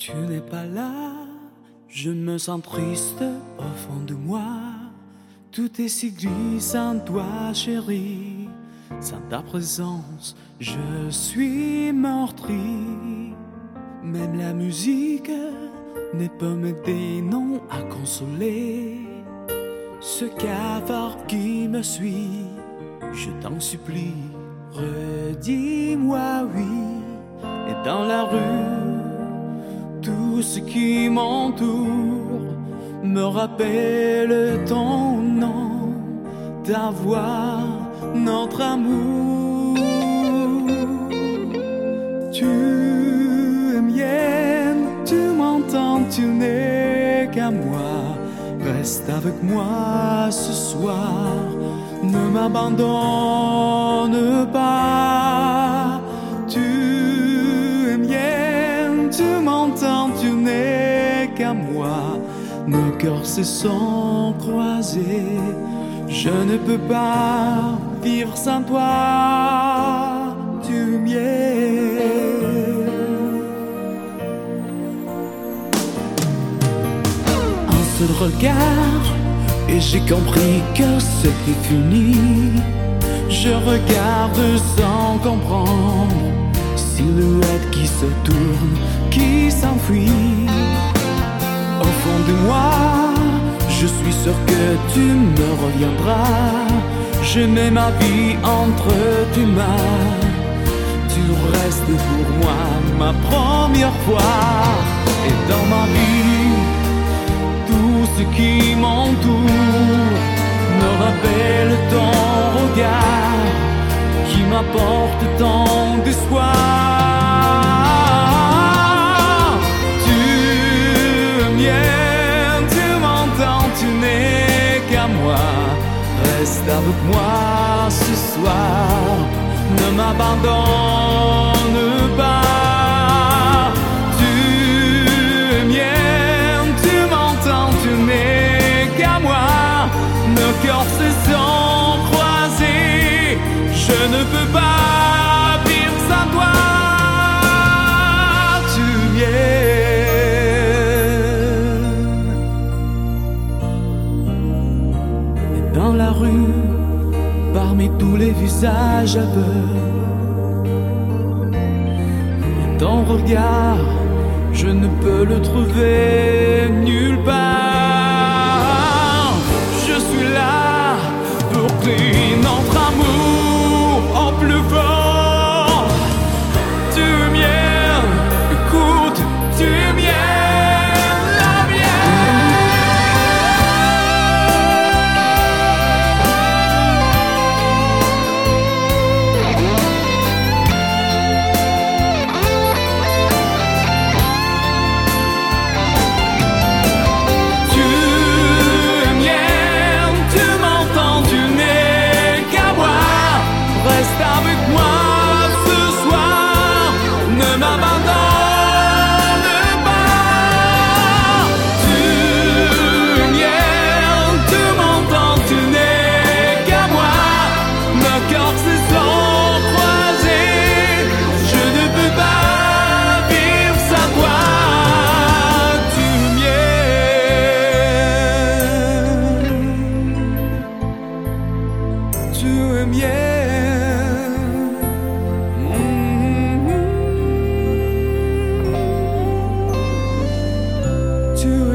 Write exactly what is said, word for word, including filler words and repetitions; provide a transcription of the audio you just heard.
Tu n'es pas là, je me sens triste au fond de moi. Tout est si gris sans toi, chérie. Sans ta présence, je suis meurtri. Même la musique ne peut m'aider, non, à consoler ce cafard qui me suit. Je t'en supplie, redis-moi oui. Et dans la rue, tout ce qui m'entoure me rappelle ton nom, ta voix, notre amour. Tu es mienne, tu m'entends, tu n'es qu'à moi. Reste avec moi ce soir, ne m'abandonne pas. Tu es mienne, tu m'entends, tu n'es qu'à moi. Nos cœurs se sont croisés, je ne peux pas vivre sans toi. Tu es mienne. Un seul regard et j'ai compris que c'était fini. Je regarde sans comprendre, silhouette qui se tourne, qui s'enfuit. Au fond de moi, je suis sûr que tu me reviendras. Je mets ma vie entre tes mains. Tu restes pour moi ma première fois. Et dans ma vie, tout ce qui m'entoure me rappelle ton regard qui m'apporte tant d'espoir. Tu es mienne, tu m'entends, tu n'es qu'à moi. Reste avec moi ce soir, ne m'abandonne pas. Tu es mienne, tu m'entends, tu n'es qu'à moi. Nos cœurs se sont croisés, je ne peux pas vivre sans toi. Tu es mienne. Et dans la rue, parmi tous les visages aveugles, et ton regard, je ne peux le trouver nulle part. Je suis là pour crier notre amour au plus fort. Tu es mienne, écoute, tu es mienne, la reste avec moi ce soir, ne m'abandonne pas. Tu es mienne, tu m'entends, tu n'es qu'à moi. Nos cœurs se sont croisés, je ne peux pas vivre sans toi. Tu es mienne, tu es mienne. To